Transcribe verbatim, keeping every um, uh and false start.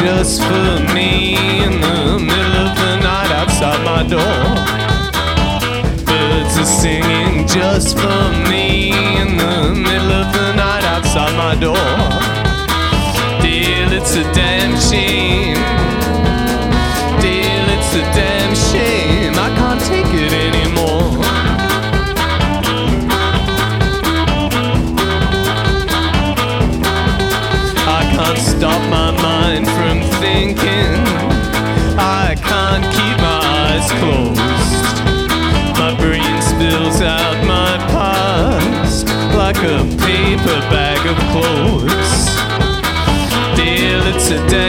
just for me in the middle of the night outside my door. Birds are singing just for me in the middle of the night outside my door. Dear, it's a damn shame. Dear, it's a damn shame. I can't take it anymore. I can't stop my mind from thinking. I can't keep my eyes closed. My brain spills out my past like a paper bag of clothes. Dear, it's a damn